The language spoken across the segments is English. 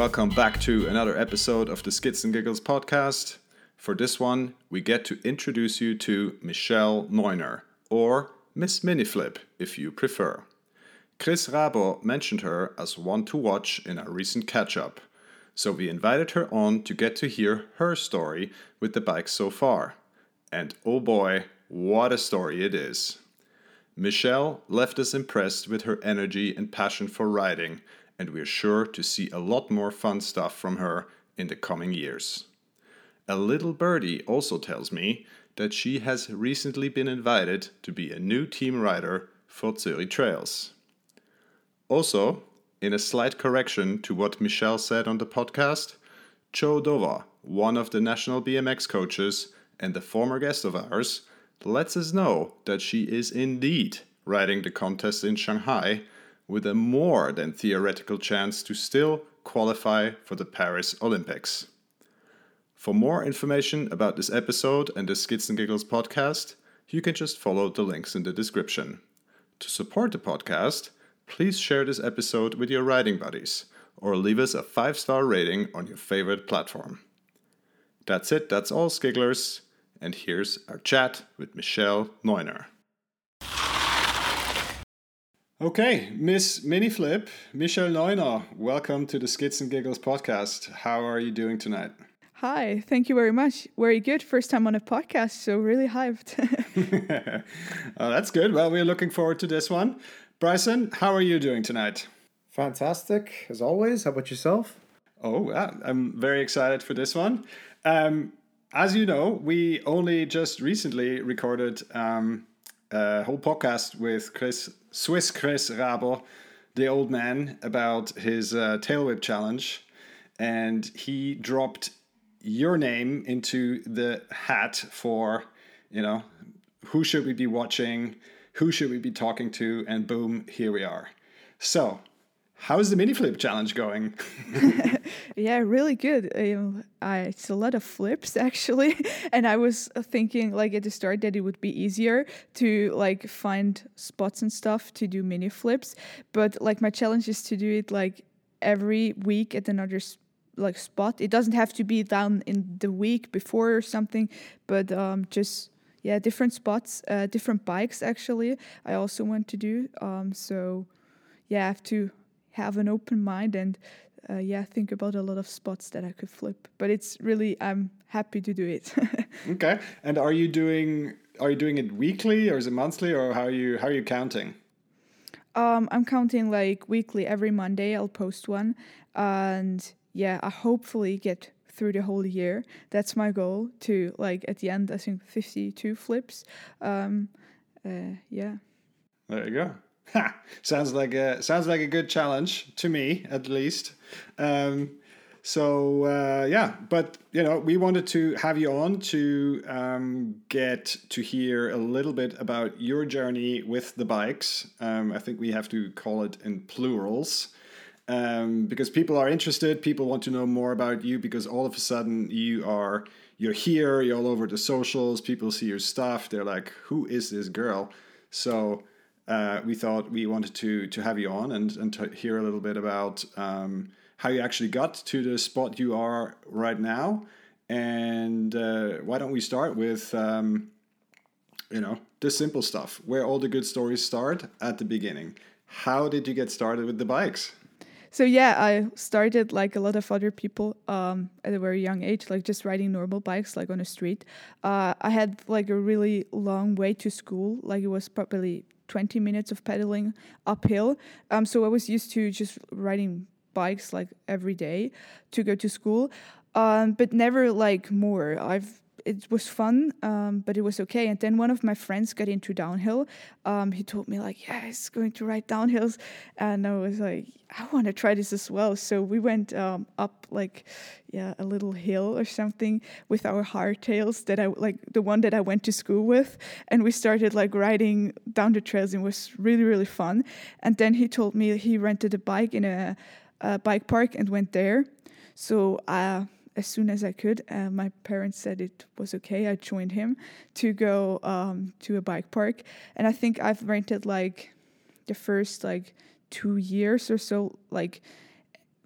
welcome back to another episode of the Skits and Giggles podcast. For this one, we get to introduce you to Michelle Neuner, or Miss Miniflip, if you prefer. Chris Rabo mentioned her as one to watch in our recent catch-up, so we invited her on to get to hear her story with the bike so far. And oh boy, what a story it is. Michelle left us impressed with her energy and passion for riding, and we're sure to see a lot more fun stuff from her in the coming years. A little birdie also tells me that she has recently been invited to be a new team rider for Zurich Trails. Also, in a slight correction to what Michelle said on the podcast, Joe Dover, one of the national BMX coaches and the former guest of ours, lets us know that she is indeed riding the contest in Shanghai with a more than theoretical chance to still qualify for the Paris Olympics. For more information about this episode and the Skits and Giggles podcast, you can just follow the links in the description. To support the podcast, please share this episode with your riding buddies or leave us a 5-star rating on your favorite platform. That's it, that's all, Skigglers, and here's our chat with Michelle Neuner. Okay, Miss Miniflip, Michelle Neuner, welcome to the Skits and Giggles podcast. How are you doing tonight? Hi, thank you very much. Very good. First time on a podcast, so really hyped. Oh, that's good. Well, we're looking forward to this one. Bryson, how are you doing tonight? Fantastic, as always. How about yourself? Oh, yeah, I'm very excited for this one. As you know, we only just recently recorded a whole podcast with Swiss Chris Rabo, the old man, about his tail whip challenge. And he dropped your name into the hat for, who should we be watching, who should we be talking to, and boom, here we are. So, how's the mini flip challenge going? Yeah, really good. It's a lot of flips actually, and I was thinking at the start that it would be easier to find spots and stuff to do mini flips, but my challenge is to do it every week at another spot. It doesn't have to be down in the week before or something, but different spots, different bikes actually. I also want to do I have to have an open mind and think about a lot of spots that I could flip. But it's really, I'm happy to do it. Okay. And are you doing it weekly or is it monthly, or how are you counting? I'm counting weekly. Every Monday I'll post one, and I hopefully get through the whole year. That's my goal, to at the end I think 52 flips. There you go. Ha! Sounds like a good challenge to me, at least. But we wanted to have you on to get to hear a little bit about your journey with the bikes. I think we have to call it in plurals, because people are interested. People want to know more about you because all of a sudden you're here, you're all over the socials. People see your stuff. They're like, "Who is this girl?" So. We thought we wanted to have you on and to hear a little bit about how you actually got to the spot you are right now. And why don't we start with, the simple stuff, where all the good stories start at the beginning. How did you get started with the bikes? So I started like a lot of other people at a very young age, just riding normal bikes, on the street. I had a really long way to school. It was probably 20 minutes of pedaling uphill. So I was used to just riding bikes every day to go to school, but never more. It was fun, but it was okay. And then one of my friends got into downhill. He told me he's going to ride downhills, and I was like, I want to try this as well. So we went up a little hill or something with our hardtails that the one that I went to school with, and we started riding down the trails, and it was really, really fun. And then he told me he rented a bike in a bike park and went there. So as soon as I could, my parents said it was okay. I joined him to go to a bike park, and I think I've rented the first 2 years or so,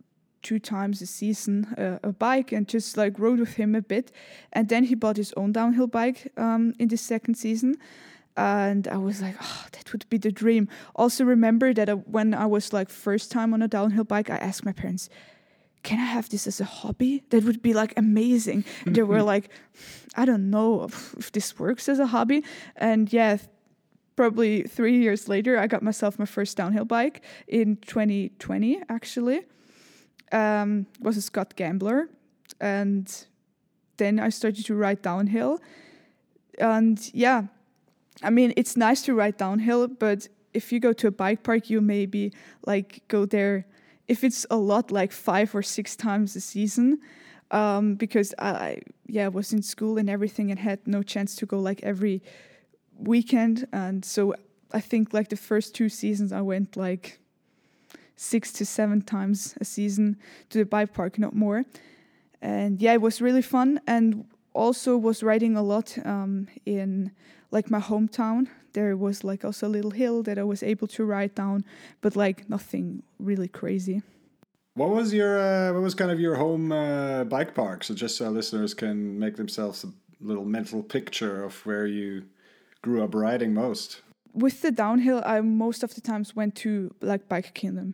2 times a season a bike and just like rode with him a bit. And then he bought his own downhill bike in the second season. And I was like, oh, that would be the dream. Also remember that when I was like first time on a downhill bike, I asked my parents, can I have this as a hobby? That would be like amazing. And they were like, I don't know if this works as a hobby. And yeah, probably 3 years later, I got myself my first downhill bike in 2020, actually. Was a Scott Gambler. And then I started to ride downhill. And yeah, I mean, it's nice to ride downhill, but if you go to a bike park, you maybe like go there if it's a lot, like 5 or 6 times a season, because I was in school and everything and had no chance to go like every weekend. And so I think like the first 2 seasons I went like 6 to 7 times a season to the bike park, not more. And yeah, it was really fun. And also was riding a lot in like my hometown. There was like also a little hill that I was able to ride down, but like nothing really crazy. What was kind of your home bike park? So just so listeners can make themselves a little mental picture of where you grew up riding most. With the downhill, I most of the times went to like Bike Kingdom.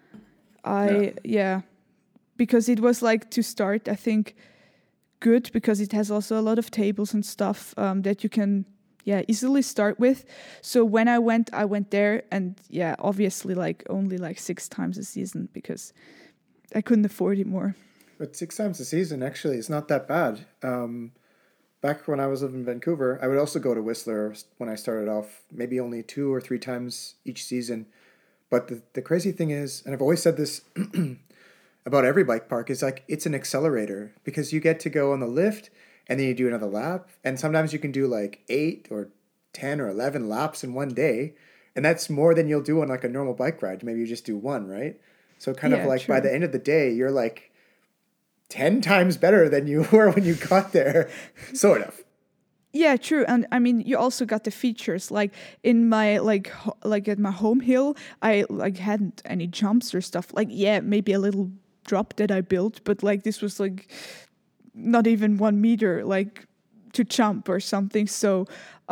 Because it was like to start, I think, good because it has also a lot of tables and stuff that you can easily start with. So when I went there, and obviously like only like 6 times a season because I couldn't afford it more. But 6 times a season, actually, it's not that bad. Back when I was living in Vancouver, I would also go to Whistler when I started off, maybe only 2 or 3 times each season. But the crazy thing is, and I've always said this about every bike park, is like it's an accelerator because you get to go on the lift and then you do another lap. And sometimes you can do like 8 or 10 or 11 laps in one day. And that's more than you'll do on like a normal bike ride. Maybe you just do 1, right? So kind of like true. By the end of the day, you're like 10 times better than you were when you got there, sort of. Yeah, true. And I mean, you also got the features like in my like at my home hill, I like hadn't any jumps or stuff. Like, maybe a little drop that I built, but like this was like not even 1 meter like to jump or something. So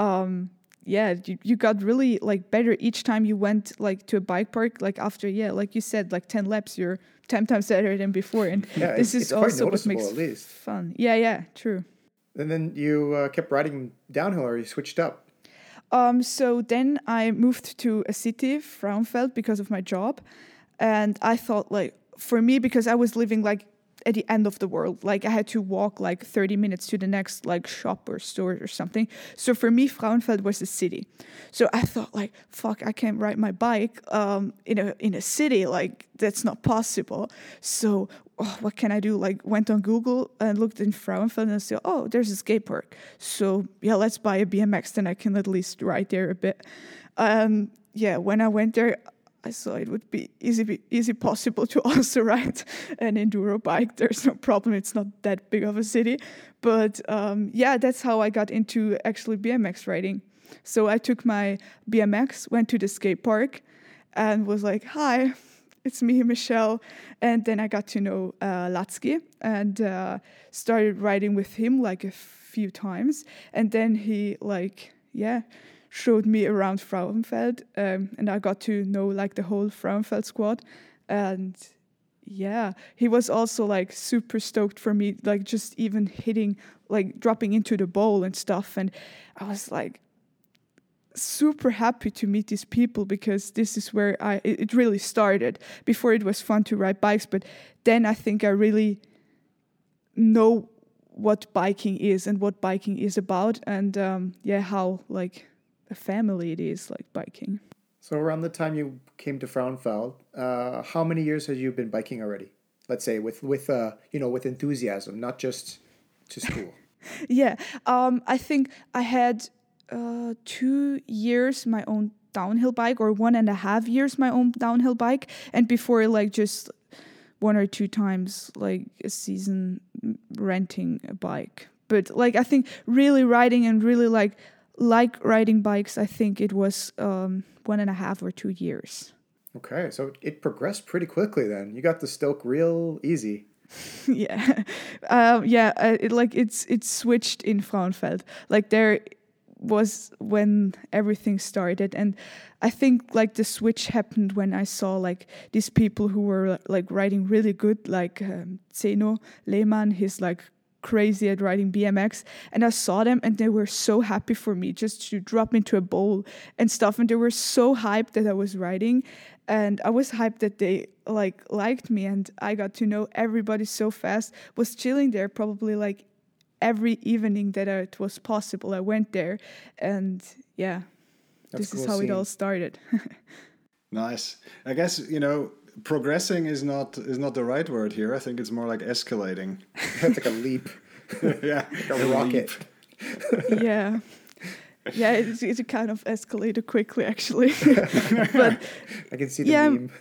you got really like better each time you went like to a bike park. Like after like you said, like 10 laps, you're 10 times better than before. And this is also what makes it fun. Yeah, true. And then you kept riding downhill, or you switched up? So then I moved to a city, Frauenfeld, because of my job. And I thought like, for me, because I was living like at the end of the world, like I had to walk like 30 minutes to the next like shop or store or something. So for me, Frauenfeld was a city. So I thought like, fuck, I can't ride my bike in a city. Like that's not possible. So what can I do? Like went on Google and looked in Frauenfeld and I said, oh, there's a skate park. So let's buy a BMX. Then I can at least ride there a bit. When I went there, I saw it would be easy possible to also ride an enduro bike. There's no problem. It's not that big of a city. But that's how I got into actually BMX riding. So I took my BMX, went to the skate park and was like, hi, it's me, Michelle. And then I got to know Latsky and started riding with him like a few times. And then he showed me around Frauenfeld, and I got to know like the whole Frauenfeld squad. And he was also like super stoked for me, like just even hitting, like dropping into the bowl and stuff. And I was like super happy to meet these people because this is where it really started. Before it was fun to ride bikes, but then I think I really know what biking is and what biking is about, and how like a family it is, like biking. So around the time you came to Frauenfeld, how many years have you been biking already? Let's say with enthusiasm, not just to school. I think I had 2 years my own downhill bike, or 1.5 years my own downhill bike, and before like just 1 or 2 times like a season renting a bike. But like I think really riding and really like riding bikes, I think it was 1.5 or 2 years. Okay, so it progressed pretty quickly then. You got the Stoke real easy. Yeah, it's switched in Frauenfeld. Like there was when everything started, and I think like the switch happened when I saw like these people who were like writing really good, like Zeno Lehmann. He's like crazy at riding BMX, and I saw them and they were so happy for me just to drop into a bowl and stuff, and they were so hyped that I was riding, and I was hyped that they like liked me, and I got to know everybody so fast. Was chilling there probably like every evening that it was possible. I went there, and yeah, That's this is cool how it all seeing. started. Nice. I guess, progressing is not the right word here. I think it's more like escalating. It's like a leap, Yeah, like a rocket. Yeah. Yeah, it kind of escalated quickly, actually. But I can see the yeah, meme.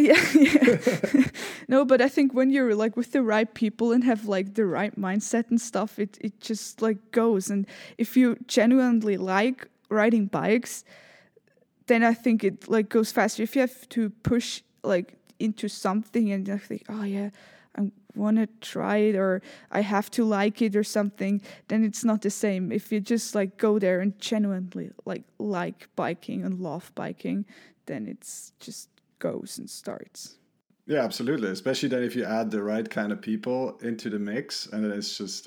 yeah. No, but I think when you're like with the right people and have like the right mindset and stuff, it just like goes. And if you genuinely like riding bikes, then I think it like goes faster. If you have to push like into something and I think, oh yeah, I want to try it or I have to like it or something, then it's not the same. If you just like go there and genuinely like biking and love biking, then it's just goes and starts. Yeah, absolutely. Especially then if you add the right kind of people into the mix, and then it's just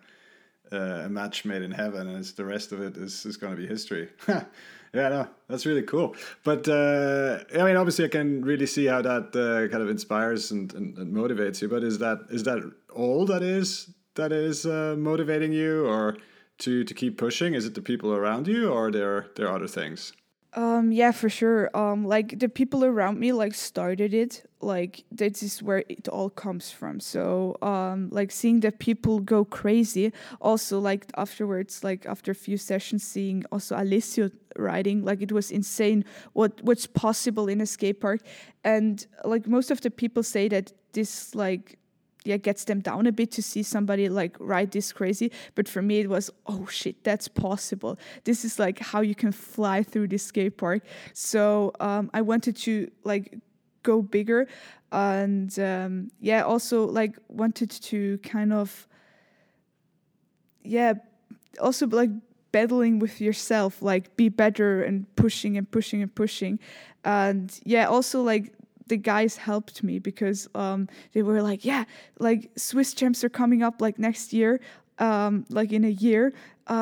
a match made in heaven, and the rest of it is going to be history. Yeah, no, that's really cool. But I mean, obviously, I can really see how that kind of inspires and motivates you. But is that all that is motivating you, or to keep pushing? Is it the people around you, or there are other things? Yeah, for sure. Like the people around me like started it. Like this is where it all comes from. So, like seeing the people go crazy. Also, like afterwards, like after a few sessions, seeing also Alessio riding, like it was insane what's possible in a skate park. And like most of the people say that this like yeah gets them down a bit to see somebody like ride this crazy, but for me it was, oh shit, that's possible. This is like how you can fly through this skate park. So I wanted to like go bigger, and yeah, also like wanted to kind of yeah also like battling with yourself, like be better and pushing and pushing and pushing. And yeah, also like the guys helped me because they were like, yeah, like Swiss champs are coming up like next year, like in a year.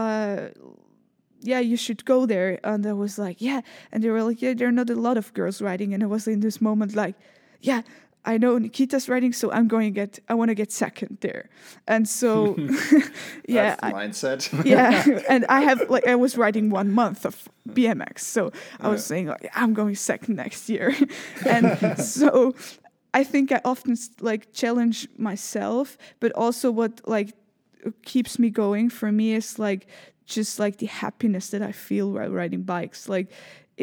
Yeah, you should go there. And I was like, yeah. And they were like, yeah, there are not a lot of girls riding. And I was in this moment like, yeah, I know Nikita's riding, so I want to get second there. And so, yeah, That's the mindset. yeah. And I was riding 1 month of BMX. So I was saying, like, I'm going second next year. And so I think I often like challenge myself, but also what like keeps me going for me is like just like the happiness that I feel while riding bikes. Like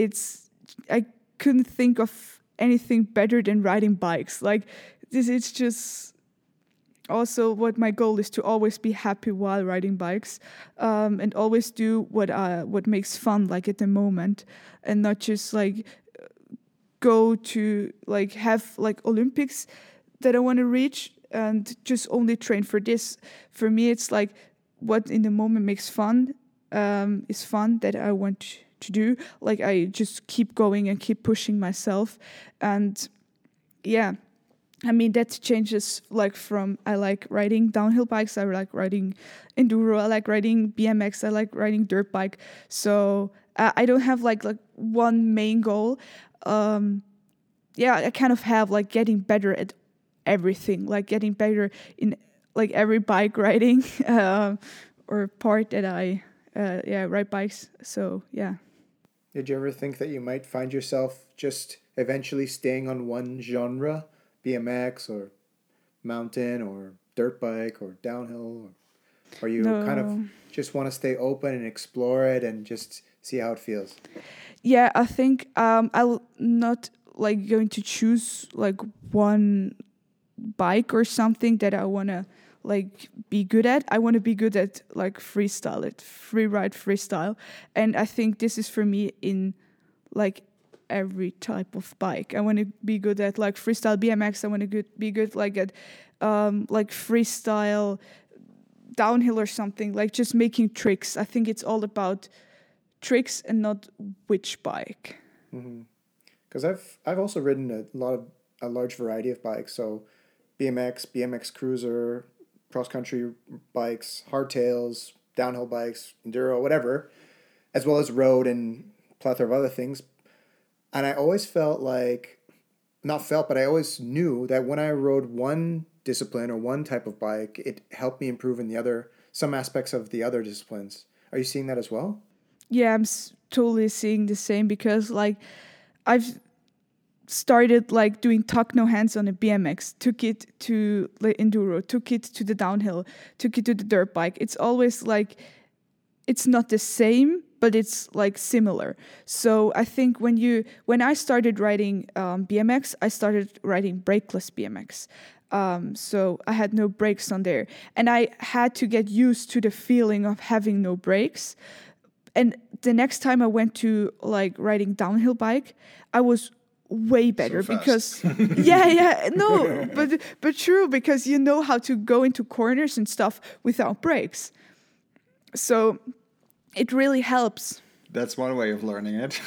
I couldn't think of anything better than riding bikes. Like this, it's just also what my goal is, to always be happy while riding bikes, and always do what makes fun, like at the moment, and not just like go to like have like Olympics that I want to reach and just only train for this. For me, it's like what in the moment makes fun, is fun that I want to do. Like I just keep going and keep pushing myself. And yeah, I mean, that changes like from I like riding downhill bikes, I like riding enduro, I like riding BMX, I like riding dirt bike. So I don't have like one main goal. Yeah, I kind of have like getting better at everything, like getting better in like every bike riding or part that I ride bikes. So yeah. Did you ever think that you might find yourself just eventually staying on one genre, BMX or mountain or dirt bike or downhill, or you kind of No. just want to stay open and explore it and just see how it feels? Yeah, I think I'll not like going to choose like one bike or something that I want to like be good at. I want to be good at like freestyle, it free ride freestyle. And I think this is for me in like every type of bike. I want to be good at like freestyle BMX. I want to be good like at like freestyle downhill or something, like just making tricks. I think it's all about tricks and not which bike. Because I've also ridden a large variety of bikes. So BMX cruiser, cross country bikes, hardtails, downhill bikes, enduro, whatever, as well as road and plethora of other things. And I always but I always knew that when I rode one discipline or one type of bike, it helped me improve in some aspects of the other disciplines. Are you seeing that as well? Yeah, I'm totally seeing the same, because like I've started like doing tuck no hands on a BMX, took it to the enduro, took it to the downhill, took it to the dirt bike. It's always like, it's not the same, but it's like similar. So I think when I started riding BMX, I started riding brakeless BMX. So I had no brakes on there, and I had to get used to the feeling of having no brakes. And the next time I went to like riding downhill bike, I was way better because but true, because you know how to go into corners and stuff without brakes. So it really helps. That's one way of learning it.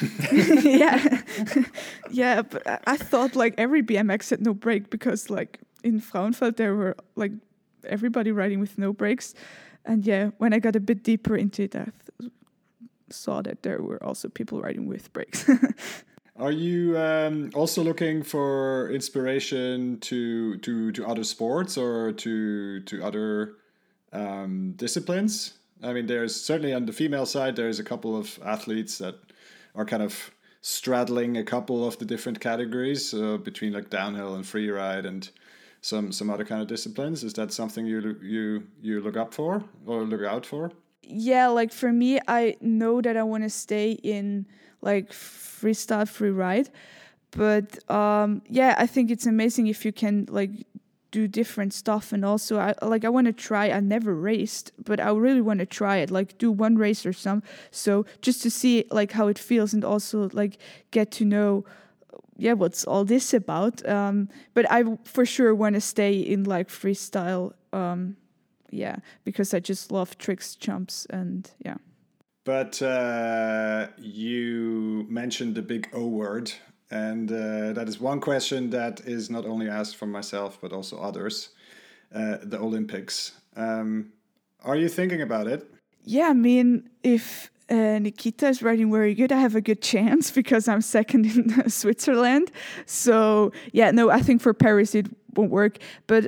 Yeah, but I thought like every BMX had no brake, because like in Frauenfeld there were like everybody riding with no brakes. And yeah, when I got a bit deeper into it, I saw that there were also people riding with brakes. Are you also looking for inspiration to other sports or to other disciplines? I mean, there's certainly on the female side, there's a couple of athletes that are kind of straddling a couple of the different categories between like downhill and free ride and some other kind of disciplines. Is that something you look up for or look out for? Yeah, like for me, I know that I want to stay in like freestyle free ride, but I think it's amazing if you can like do different stuff. And also I want to try. I never raced, but I really want to try it, like do one race or some, so just to see like how it feels, and also like get to know what's all this about. But I for sure want to stay in like freestyle, because I just love tricks, jumps, and yeah. But you mentioned the big O word, and that is one question that is not only asked from myself, but also others, the Olympics. Are you thinking about it? Yeah, I mean, if Nikita is riding very good, I have a good chance, because I'm second in Switzerland. So, I think for Paris it won't work. But,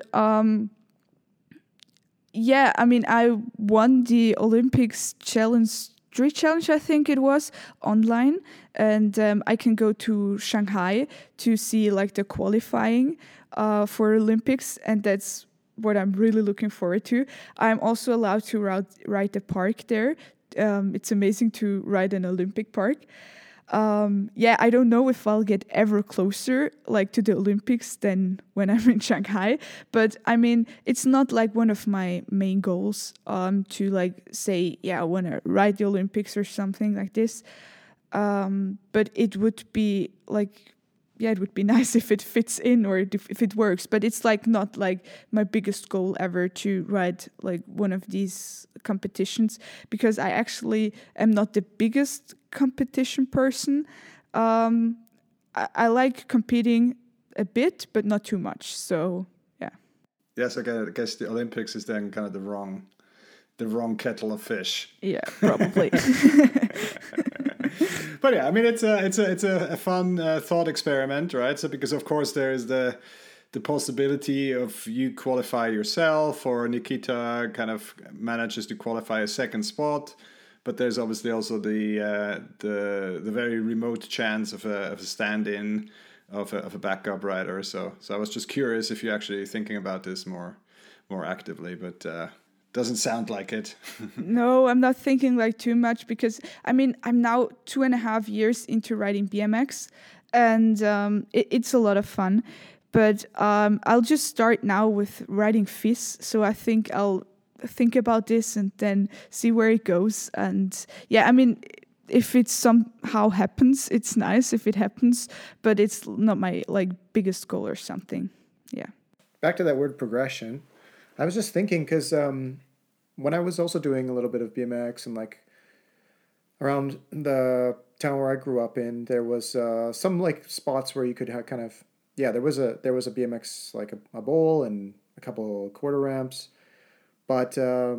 I mean, I won the Olympics street challenge, I think it was, online, and I can go to Shanghai to see like the qualifying for Olympics, and that's what I'm really looking forward to. I'm also allowed to ride the park there. It's amazing to ride an Olympic park. I don't know if I'll get ever closer like to the Olympics than when I'm in Shanghai, but I mean, it's not like one of my main goals to like say, I want to ride the Olympics or something like this. But it would be like, it would be nice if it fits in or if it works, but it's like not like my biggest goal ever to ride like one of these competitions, because I actually am not the biggest competition person. I like competing a bit, but not too much. So yeah. Yes, I guess the Olympics is then kind of the wrong kettle of fish. Yeah, probably. But yeah, I mean, it's a fun thought experiment, right? So because of course there is the possibility of you qualify yourself, or Nikita kind of manages to qualify a second spot, but there's obviously also the very remote chance of a stand-in of a backup rider. So I was just curious if you're actually thinking about this more actively, but. Doesn't sound like it. No, I'm not thinking like too much, because I mean, I'm now 2.5 years into riding BMX, and it's a lot of fun. But I'll just start now with riding FIS. So I think I'll think about this and then see where it goes. And I mean, if it somehow happens, it's nice if it happens, but it's not my like biggest goal or something. Yeah. Back to that word progression. I was just thinking because when I was also doing a little bit of BMX and like around the town where I grew up in, there was some like spots where you could have kind of there was a BMX like a bowl and a couple quarter ramps, but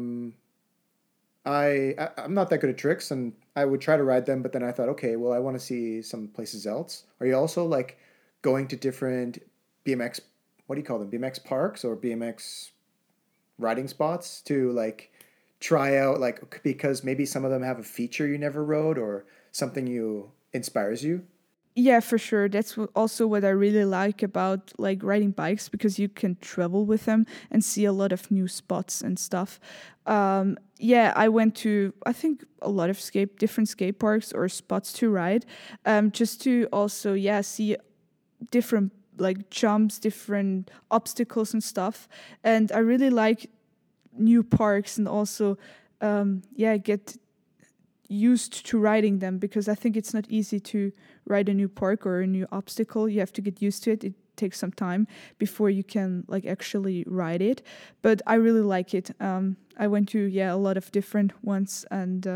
I'm not that good at tricks, and I would try to ride them, but then I thought, okay, well, I want to see some places else. Are you also like going to different BMX? What do you call them? BMX parks or BMX riding spots to like try out, like because maybe some of them have a feature you never rode or something you inspires you? Yeah, for sure. That's also what I really like about like riding bikes, because you can travel with them and see a lot of new spots and stuff. Yeah, I went to, I think, a lot of different skate parks or spots to ride, just to also see different like jumps, different obstacles and stuff. And I really like new parks and also get used to riding them, because I think it's not easy to ride a new park or a new obstacle. You have to get used to it. It takes some time before you can like actually ride it. But I really like it. I went to a lot of different ones, and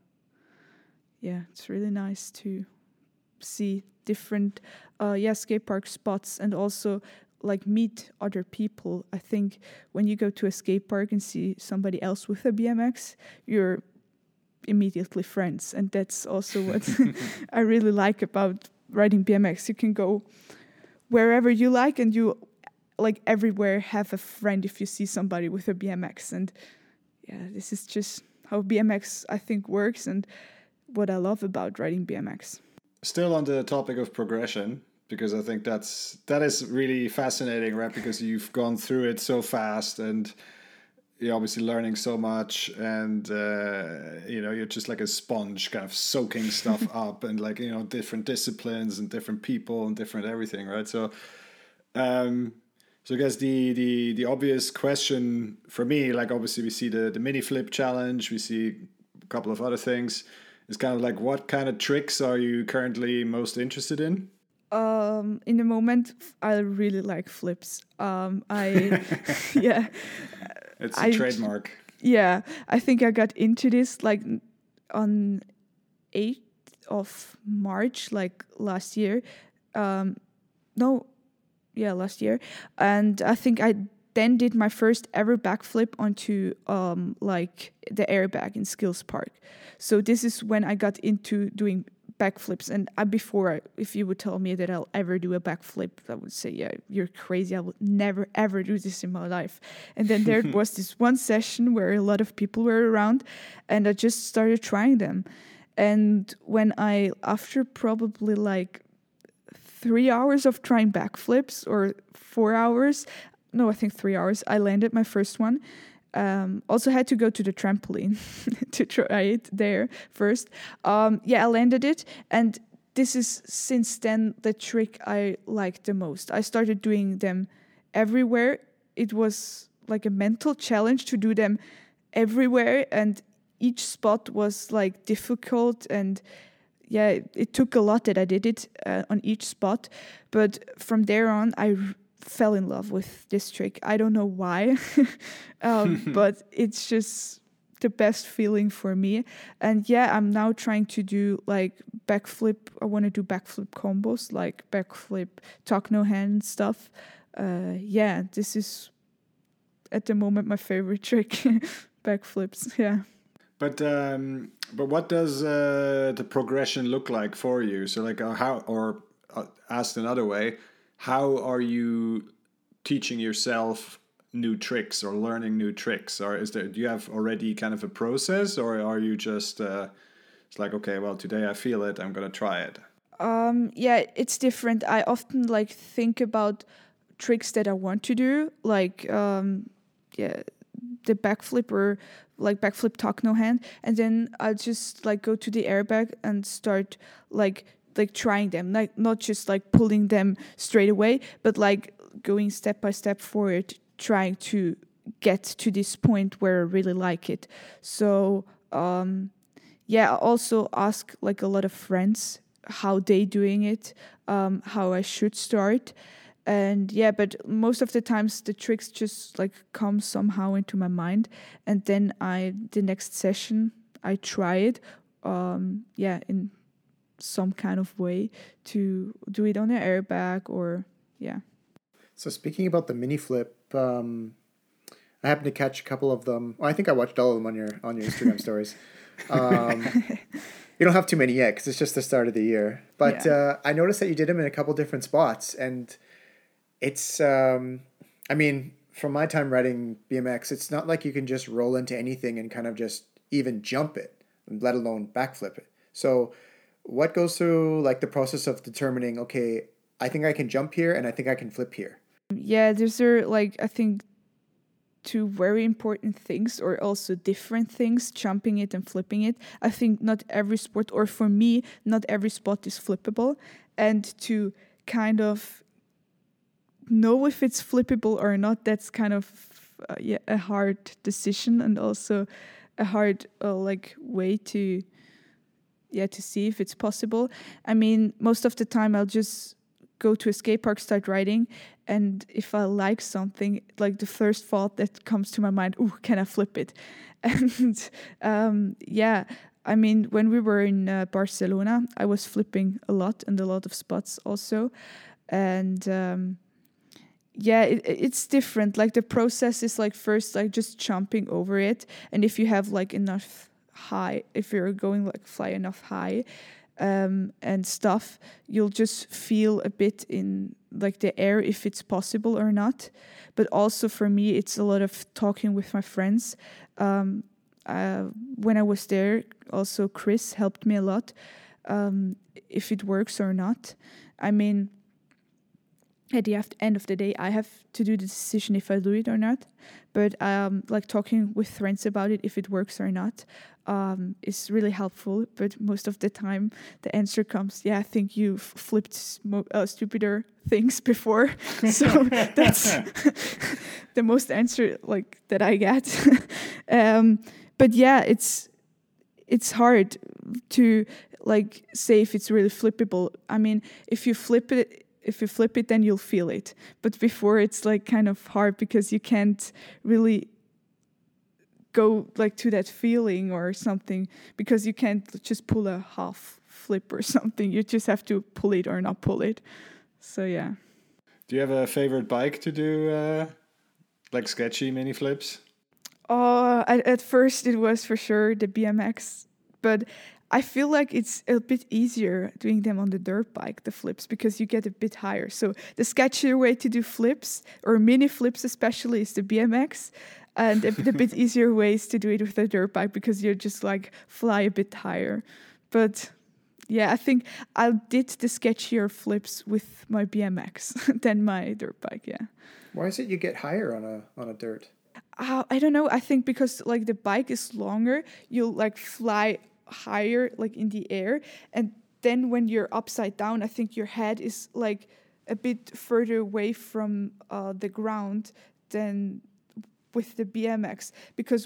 it's really nice to see different skate park spots and also like meet other people. I think when you go to a skate park and see somebody else with a BMX, you're immediately friends, and that's also what I really like about riding BMX. You can go wherever you like, and you like everywhere have a friend if you see somebody with a BMX. And this is just how BMX I think works and what I love about riding BMX. Still on the topic of progression, because I think that is really fascinating, right? Because you've gone through it so fast, and you're obviously learning so much, and you're just like a sponge, kind of soaking stuff up, and like different disciplines and different people and different everything, right? So, I guess the obvious question for me, like obviously we see the mini flip challenge, we see a couple of other things. It's kind of like, what kind of tricks are you currently most interested in? In the moment, I really like flips. It's a trademark. Yeah, I think I got into this like on 8th of March, like last year. Last year. And I think I then did my first ever backflip onto like the airbag in Skills Park. So this is when I got into doing backflips. And before, if you would tell me that I'll ever do a backflip, I would say, yeah, you're crazy. I would never, ever do this in my life. And then there was this one session where a lot of people were around, and I just started trying them. And when after probably like 3 hours of trying backflips, or 4 hours, no, I think 3 hours, I landed my first one. Also had to go to the trampoline to try it there first. I landed it, and this is since then the trick I like the most. I started doing them everywhere. It was like a mental challenge to do them everywhere, and each spot was like difficult, and it took a lot that I did it on each spot. But from there on, I fell in love with this trick. I don't know why, but it's just the best feeling for me. And I'm now trying to do like backflip. I want to do backflip combos, like backflip, tuck no hand stuff. This is at the moment my favorite trick, backflips. Yeah. But what does the progression look like for you? So like asked another way, how are you teaching yourself new tricks or learning new tricks? Or do you have already kind of a process, or are you just it's like, okay, well, today I feel it, I'm gonna try it? It's different. I often like think about tricks that I want to do, like the backflip or like backflip tuck no hand, and then I just like go to the airbag and start like trying them, like not just like pulling them straight away, but like going step by step forward, trying to get to this point where I really like it. So yeah, I also ask like a lot of friends how they doing it, how I should start. And yeah, but most of the times the tricks just like come somehow into my mind, and then the next session I try it, in some kind of way to do it on an airbag or yeah. So speaking about the mini flip, I happened to catch a couple of them. Well, I think I watched all of them on your Instagram stories. Um, you don't have too many yet because it's just the start of the year. But I noticed that you did them in a couple different spots, and it's I mean, from my time riding BMX, it's not like you can just roll into anything and kind of just even jump it, let alone backflip it. So what goes through like the process of determining, okay, I think I can jump here and I think I can flip here? Yeah, these are like, I think, two very important things, or also different things, jumping it and flipping it. I think not every sport, or for me, not every spot is flippable. And to kind of know if it's flippable or not, that's kind of a hard decision, and also a hard way to see if it's possible. I mean, most of the time I'll just go to a skate park, start riding, and if I like something, like the first thought that comes to my mind, ooh, can I flip it? And I mean, when we were in Barcelona, I was flipping a lot and a lot of spots also. And it's different. Like the process is like first like just jumping over it, and if you have like enough high, if you're going like fly enough high and stuff, you'll just feel a bit in like the air if it's possible or not. But also for me, it's a lot of talking with my friends. When I was there, also Chris helped me a lot, if it works or not. I mean, at the end of the day, I have to do the decision if I do it or not. But like talking with friends about it, if it works or not, is really helpful. But most of the time, the answer comes, yeah, I think you've flipped stupider things before. So that's the most answer like that I get. But yeah, it's hard to like say if it's really flippable. I mean, if you flip it, then you'll feel it. But before, it's like kind of hard because you can't really go like to that feeling or something, because you can't just pull a half flip or something. You just have to pull it or not pull it. So yeah. Do you have a favorite bike to do like sketchy mini flips? At first it was for sure the BMX, but I feel like it's a bit easier doing them on the dirt bike, the flips, because you get a bit higher. So the sketchier way to do flips, or mini flips especially, is the BMX. And the bit easier ways to do it with the dirt bike, because you just like fly a bit higher. But yeah, I think I did the sketchier flips with my BMX than my dirt bike, yeah. Why is it you get higher on a dirt? I don't know. I think because like the bike is longer, you'll like fly higher like in the air, and then when you're upside down, I think your head is like a bit further away from the ground than with the BMX. Because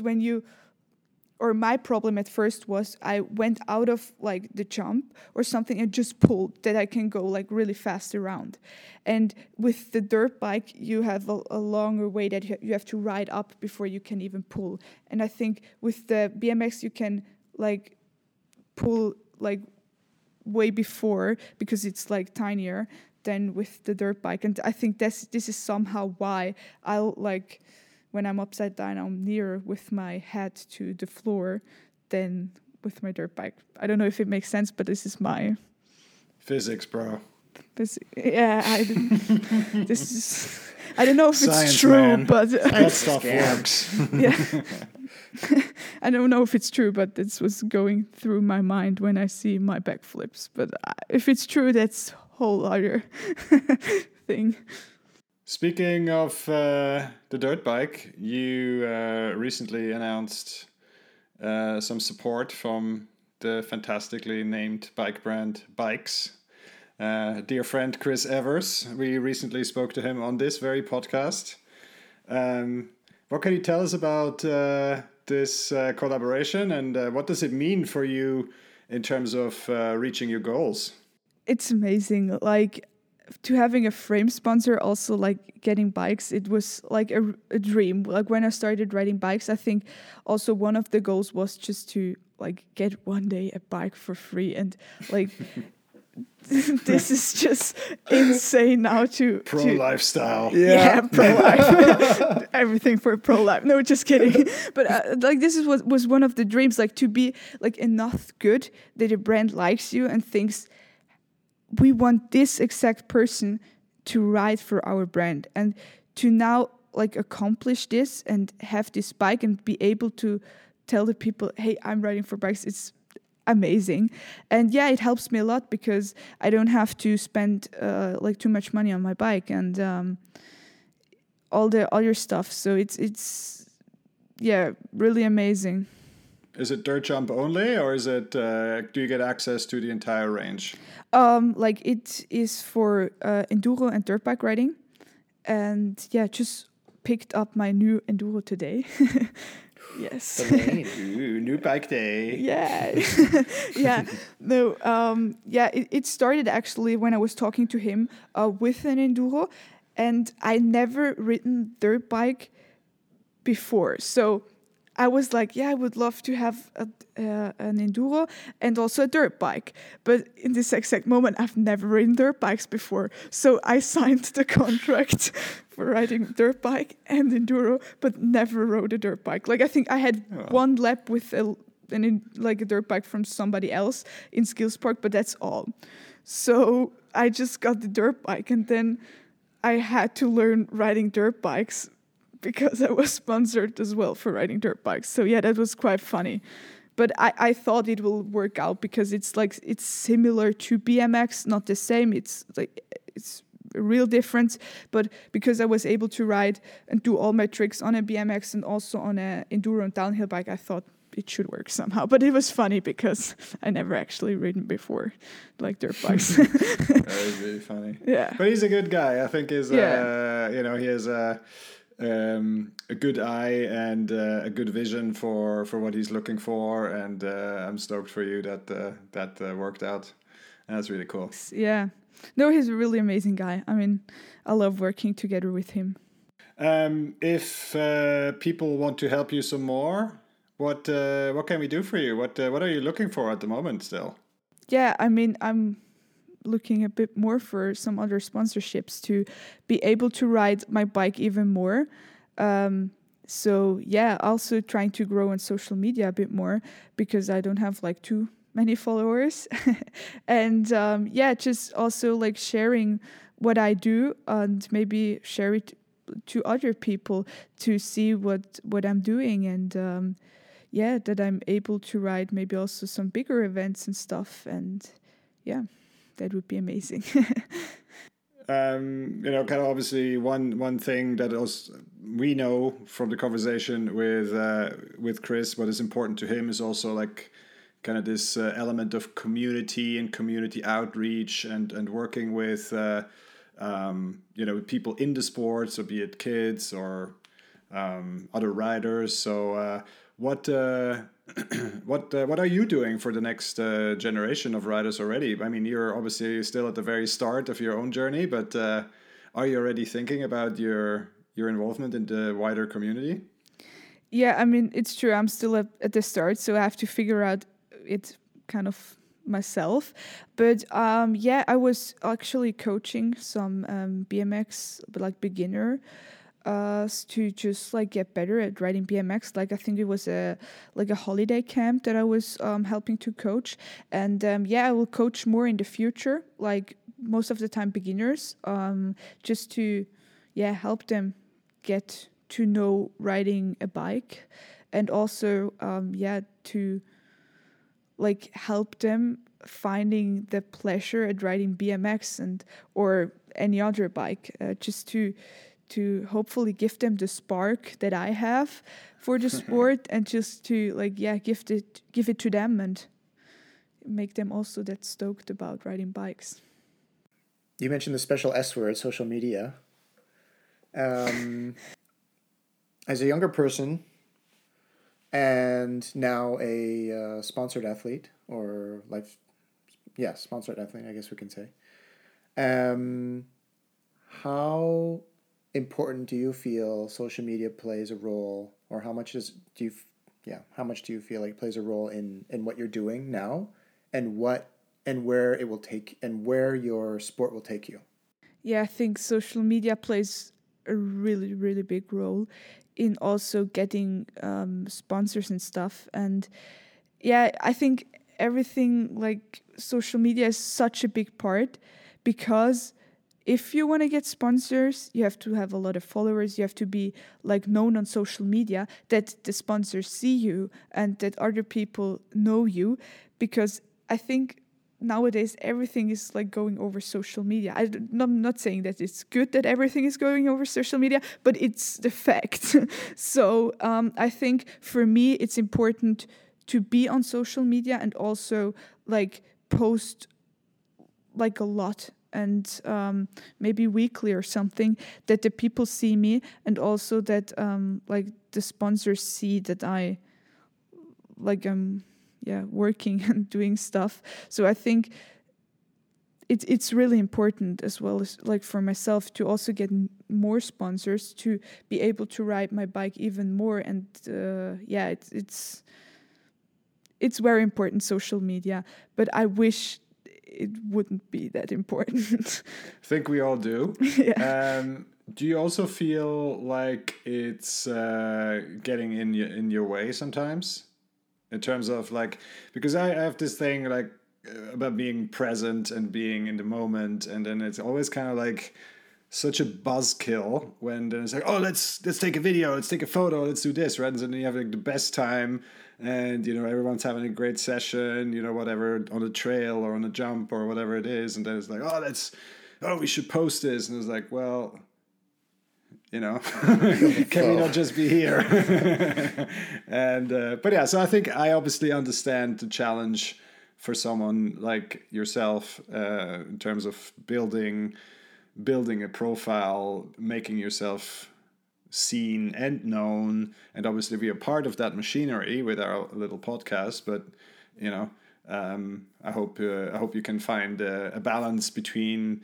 my problem at first was I went out of like the jump or something and just pulled, that I can go like really fast around. And with the dirt bike, you have a longer way that you have to ride up before you can even pull. And I think with the BMX, you can like pull like way before, because it's like tinier than with the dirt bike. And I think this is somehow why I'll like, when I'm upside down, I'm nearer with my head to the floor than with my dirt bike. I don't know if it makes sense, but this is my physics, bro. I don't know if Science, it's true, man. but That stuff works. Yeah. I don't know if it's true, but this was going through my mind when I see my backflips. But if it's true, that's a whole other thing. Speaking of the dirt bike, you recently announced some support from the fantastically named bike brand Bikes. Dear friend Chris Evers, we recently spoke to him on this very podcast. What can you tell us about this collaboration, and what does it mean for you in terms of reaching your goals? It's amazing. Like, to having a frame sponsor, also like getting bikes, it was like a dream. Like when I started riding bikes, I think also one of the goals was just to like get one day a bike for free, and like this is just insane now to Lifestyle. yeah, pro life. Everything for pro life. No, just kidding. But like this is what was one of the dreams, like to be like enough good that a brand likes you and thinks, we want this exact person to ride for our brand, and to now like accomplish this and have this bike and be able to tell the people, hey, I'm riding for bikes. It's amazing. And yeah, it helps me a lot because I don't have to spend like too much money on my bike and all the other stuff. So it's yeah, really amazing. Is it dirt jump only, or is it? Do you get access to the entire range? Like it is for enduro and dirt bike riding, and yeah, just picked up my new enduro today. Yes. Ooh, new bike day. Yeah. Yeah. No. Yeah. It started actually when I was talking to him with an enduro, and I never ridden dirt bike before, so I was like, yeah, I would love to have an enduro and also a dirt bike. But in this exact moment, I've never ridden dirt bikes before. So I signed the contract for riding dirt bike and enduro, but never rode a dirt bike. Like I think I had one lap with a dirt bike from somebody else in Skills Park, but that's all. So I just got the dirt bike, and then I had to learn riding dirt bikes because I was sponsored as well for riding dirt bikes. So yeah, that was quite funny. But I thought it will work out because it's similar to BMX, not the same. It's a real difference. But because I was able to ride and do all my tricks on a BMX and also on a enduro and downhill bike, I thought it should work somehow. But it was funny because I never actually ridden before, like dirt bikes. That was really funny. Yeah. But he's a good guy. I think he has he has a good eye and a good vision for what he's looking for, and I'm stoked for you that worked out. And that's really cool. Yeah, no, he's a really amazing guy. I mean, I love working together with him. If people want to help you some more, what can we do for you? What are you looking for at the moment still? Yeah, I mean, I'm looking a bit more for some other sponsorships to be able to ride my bike even more. So yeah, also trying to grow on social media a bit more because I don't have like too many followers. And yeah, just also like sharing what I do and maybe share it to other people to see what I'm doing, and yeah, that I'm able to ride maybe also some bigger events and stuff, and yeah, that would be amazing. Kind of obviously one thing that we know from the conversation with Chris, what is important to him is also like kind of this element of community and community outreach and working with people in the sport, so be it kids or other riders. So what are you doing for the next generation of riders already? I mean, you're obviously still at the very start of your own journey, but are you already thinking about your involvement in the wider community? Yeah, I mean, it's true. I'm still at the start, so I have to figure out it kind of myself. But yeah, I was actually coaching some BMX, but like beginner to just like get better at riding BMX. Like I think it was a holiday camp that I was helping to coach, and yeah, I will coach more in the future. Like most of the time, beginners, just to help them get to know riding a bike, and also to like help them finding the pleasure at riding BMX and or any other bike, just to hopefully give them the spark that I have for the sport, and just to like give it to them and make them also that stoked about riding bikes. You mentioned the special S word, social media. As a younger person, and now a sponsored athlete, or sponsored athlete, I guess we can say. How important do you feel social media plays a role, or how much do you feel like plays a role in what you're doing now, and where it will take, and where your sport will take you? Yeah, I think social media plays a really, really big role in also getting sponsors and stuff. And yeah, I think everything like social media is such a big part, because if you want to get sponsors, you have to have a lot of followers. You have to be like known on social media, that the sponsors see you and that other people know you. Because I think nowadays everything is like going over social media. I'm not saying that it's good that everything is going over social media, but it's the fact. So I think for me it's important to be on social media and also like post like a lot, and maybe weekly or something, that the people see me, and also that like the sponsors see that I like working and doing stuff. So I think it's really important, as well as like for myself, to also get more sponsors to be able to ride my bike even more. And it's very important, social media, but I wish it wouldn't be that important. I think we all do. Yeah. Do you also feel like it's getting in your way sometimes, in terms of like, because I have this thing like about being present and being in the moment, and then it's always kind of like such a buzzkill when then it's like, oh, let's take a video, let's take a photo, let's do this, right? And then you have like the best time, and everyone's having a great session, whatever, on a trail or on a jump or whatever it is, and then it's like, we should post this, and it's like, well, can we not just be here? And but yeah, so I think I obviously understand the challenge for someone like yourself in terms of building a profile, making yourself seen and known, and obviously be a part of that machinery with our little podcast. But I hope you can find a balance between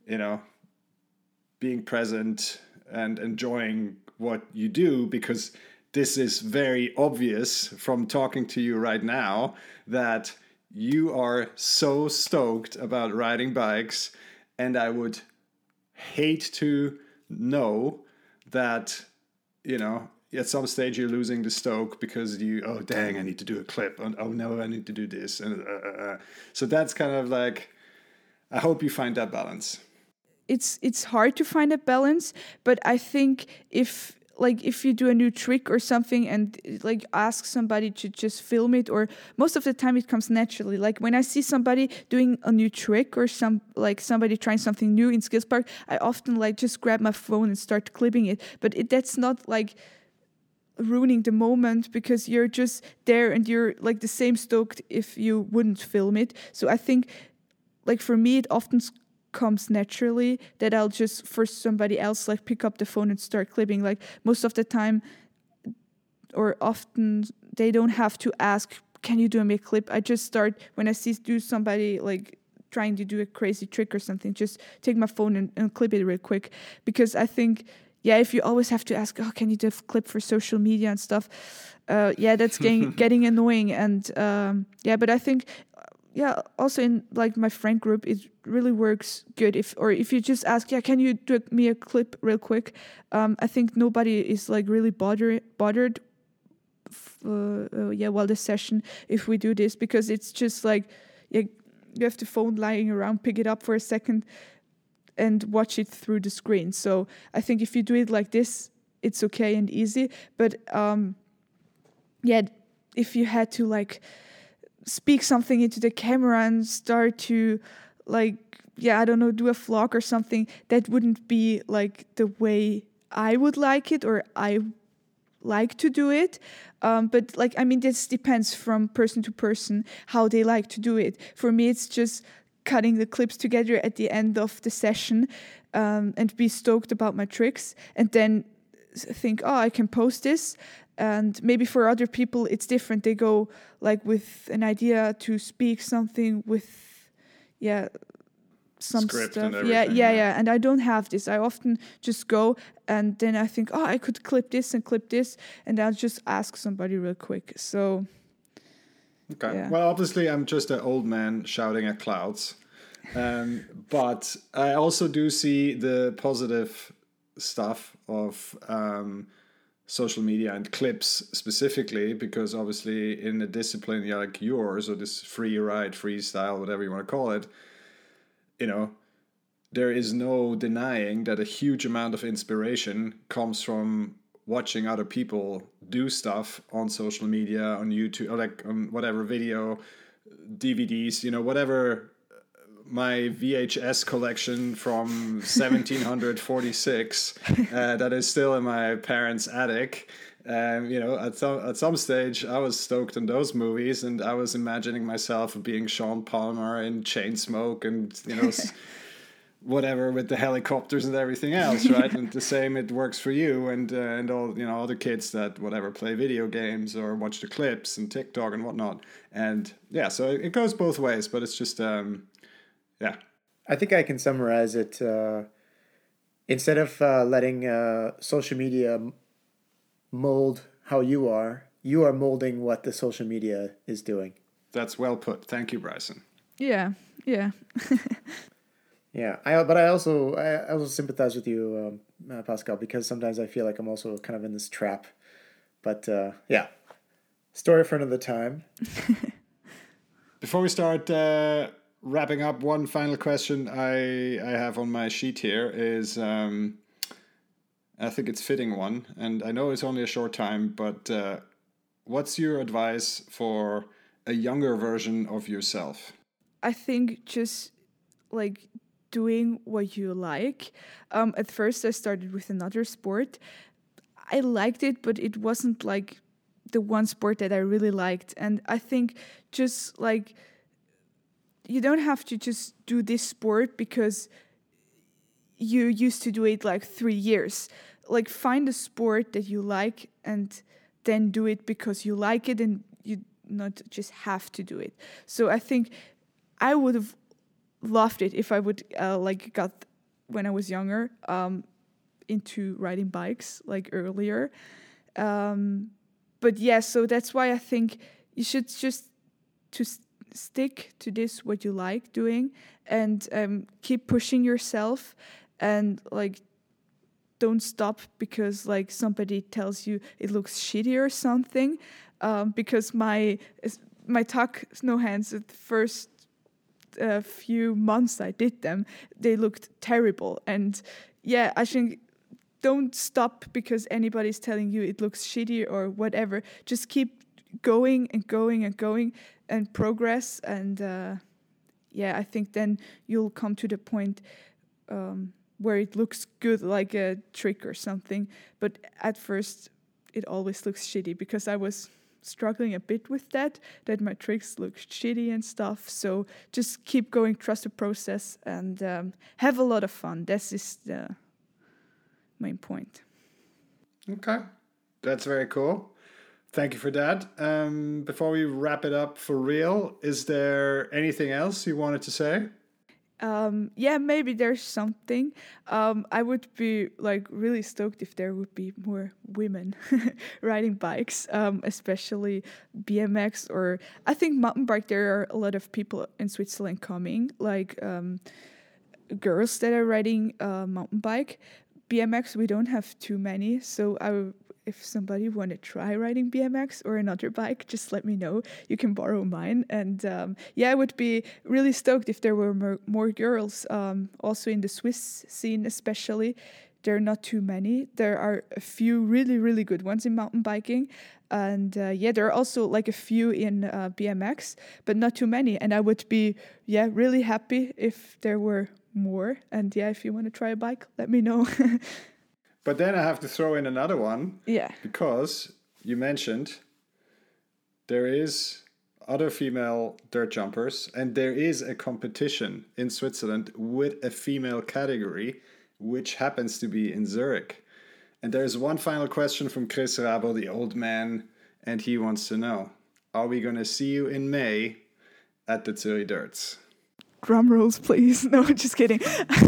being present and enjoying what you do, because this is very obvious from talking to you right now that you are so stoked about riding bikes, and I would hate to know that at some stage you're losing the stoke because I need to do a clip, and oh no, I need to do this, and so that's kind of like, I hope you find that balance. It's hard to find a balance, but I think if you do a new trick or something and like ask somebody to just film it, or most of the time it comes naturally. Like when I see somebody doing a new trick, or somebody trying something new in Skills Park, I often like just grab my phone and start clipping it. But that's not like ruining the moment, because you're just there and you're like the same stoked if you wouldn't film it. So I think like for me it often comes naturally that I'll just, for somebody else, like pick up the phone and start clipping. Like most of the time, or often, they don't have to ask, can you do me a clip? I just start, when I see somebody like trying to do a crazy trick or something, just take my phone and clip it real quick. Because I think, if you always have to ask, can you do a clip for social media and stuff, that's getting annoying. And but I think also in like my friend group, it really works good if you just ask, can you do me a clip real quick? I think nobody is like really bothered while the session, if we do this, because it's just like you have the phone lying around, pick it up for a second and watch it through the screen. So I think if you do it like this, it's okay and easy. But if you had to like speak something into the camera and start to like, I don't know, do a vlog or something, that wouldn't be like the way I would like it, or I like to do it. But like, I mean, this depends from person to person, how they like to do it. For me, it's just cutting the clips together at the end of the session, and be stoked about my tricks, and then think, I can post this. And maybe for other people it's different. They go like with an idea to speak something with some Script stuff. and everything, And I don't have this. I often just go and then I think, I could clip this, and I'll just ask somebody real quick. So Okay. yeah. Well, obviously, I'm just an old man shouting at clouds. But I also do see the positive stuff of social media and clips specifically, because obviously in a discipline like yours, or this free ride, freestyle, whatever you want to call it, there is no denying that a huge amount of inspiration comes from watching other people do stuff on social media, on YouTube, or like on whatever video, DVDs, whatever. My VHS collection from 1746 that is still in my parents' attic. At some stage, I was stoked on those movies, and I was imagining myself being Sean Palmer in Chainsmoke, and whatever with the helicopters and everything else, right? And the same, it works for you and all all the kids that whatever play video games or watch the clips and TikTok and whatnot. And yeah, so it goes both ways, but it's just yeah. I think I can summarize it. Instead of letting social media mold how you are molding what the social media is doing. That's well put. Thank you, Bryson. Yeah. Yeah, I also sympathize with you, Pascal, because sometimes I feel like I'm also kind of in this trap. But yeah, story for another time. Before we start wrapping up, one final question I have on my sheet here is, I think it's fitting one, and I know it's only a short time, but what's your advice for a younger version of yourself? I think just like doing what you like. At first I started with another sport. I liked it, but it wasn't like the one sport that I really liked. And I think just like you don't have to just do this sport because you used to do it like 3 years. Like find a sport that you like and then do it because you like it, and you not just have to do it. So I think I would have loved it if I would got when I was younger into riding bikes like earlier. But yeah, so that's why I think you should just stick to this what you like doing, and keep pushing yourself, and like don't stop because like somebody tells you it looks shitty or something. Because my tuck snow hands at the first few months I did them, they looked terrible. And yeah, I think don't stop because anybody's telling you it looks shitty or whatever. Just keep going and going and going and progress. And I think then you'll come to the point where it looks good, like a trick or something. But at first it always looks shitty because I was struggling a bit with that my tricks look shitty and stuff. So just keep going, trust the process, and have a lot of fun. This is the main point. Okay, that's very cool. Thank you for that. Before we wrap it up for real, is there anything else you wanted to say? Maybe there's something. I would be like really stoked if there would be more women riding bikes, especially BMX, or I think mountain bike. There are a lot of people in Switzerland coming, like girls that are riding mountain bike. BMX, we don't have too many, so if somebody want to try riding BMX or another bike, just let me know. You can borrow mine. And I would be really stoked if there were more girls. Also in the Swiss scene especially, there are not too many. There are a few really, really good ones in mountain biking. And there are also like a few in BMX, but not too many. And I would be, really happy if there were more. And if you want to try a bike, let me know. But then I have to throw in another one. Yeah. Because you mentioned there is other female dirt jumpers, and there is a competition in Switzerland with a female category, which happens to be in Zurich. And there's one final question from Chris Rabo, the old man, and he wants to know, are we going to see you in May at the Zurich Dirts? Drum rolls, please. No, just kidding.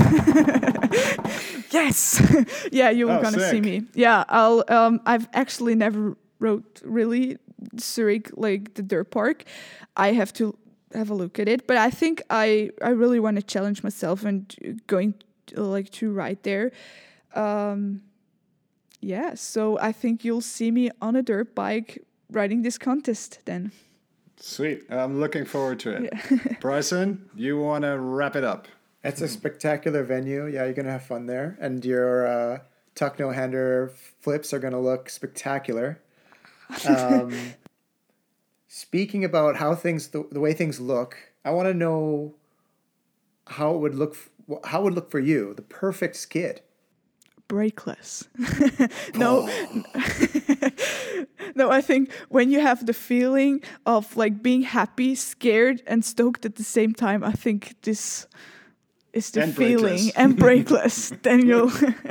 Yes. Yeah, you're gonna see me. Yeah, I'll. I've actually never rode really Zurich, like the dirt park. I have to have a look at it, but I think I really want to challenge myself and going to ride there. Yeah, so I think you'll see me on a dirt bike riding this contest then. Sweet. I'm looking forward to it. Yeah. Bryson, you want to wrap it up? It's a spectacular venue. Yeah, you're going to have fun there. And your tuck no-hander flips are going to look spectacular. Speaking about how things, the way things look, I want to know how it would look for you, the perfect skid. Brakeless. No. No, I think when you have the feeling of like being happy, scared, and stoked at the same time, I think this is the and feeling. Brakeless. And brakeless. Then you'll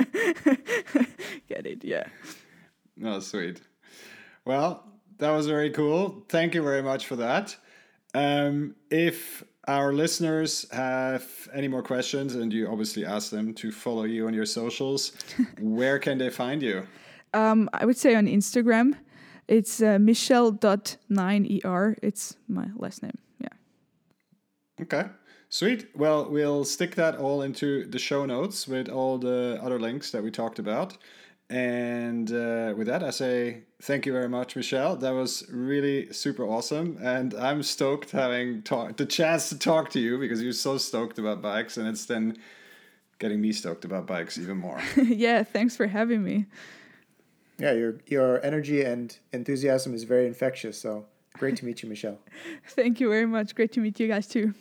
get it, yeah. Oh, sweet. Well, that was very cool. Thank you very much for that. If our listeners have any more questions, and you obviously ask them to follow you on your socials, where can they find you? I would say on Instagram. It's Michelle.9er. It's my last name. Yeah. Okay. Sweet. Well, we'll stick that all into the show notes with all the other links that we talked about. And with that, I say thank you very much, Michelle. That was really super awesome. And I'm stoked having the chance to talk to you because you're so stoked about bikes. And it's then getting me stoked about bikes even more. Yeah, thanks for having me. Yeah, your energy and enthusiasm is very infectious. So great to meet you, Michelle. Thank you very much. Great to meet you guys too.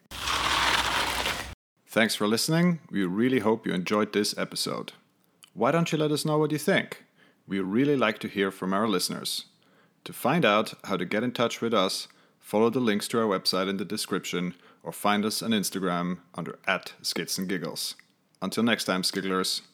Thanks for listening. We really hope you enjoyed this episode. Why don't you let us know what you think? We really like to hear from our listeners. To find out how to get in touch with us, follow the links to our website in the description or find us on Instagram under @skitsandgiggles. Until next time, Skigglers.